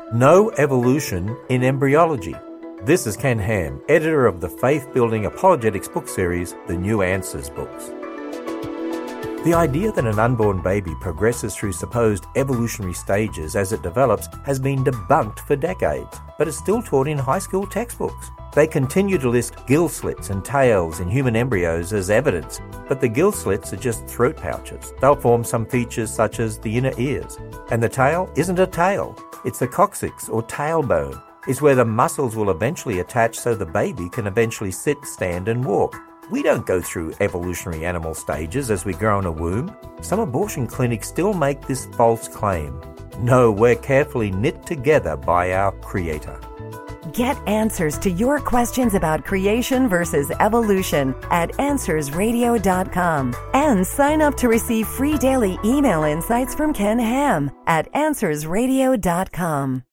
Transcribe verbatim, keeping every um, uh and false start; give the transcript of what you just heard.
No Evolution in Embryology. This is Ken Ham, editor of the faith-building apologetics book series, The New Answers books. The idea that an unborn baby progresses through supposed evolutionary stages as it develops has been debunked for decades, but is still taught in high school textbooks. They continue to list gill slits and tails in human embryos as evidence, but the gill slits are just throat pouches. They'll form some features such as the inner ears. And the tail isn't a tail, it's the coccyx or tailbone. It's where the muscles will eventually attach so the baby can eventually sit, stand and walk. We don't go through evolutionary animal stages as we grow in a womb. Some abortion clinics still make this false claim. No, we're carefully knit together by our Creator. Get answers to your questions about creation versus evolution at answers radio dot com and sign up to receive free daily email insights from Ken Ham at answers radio dot com.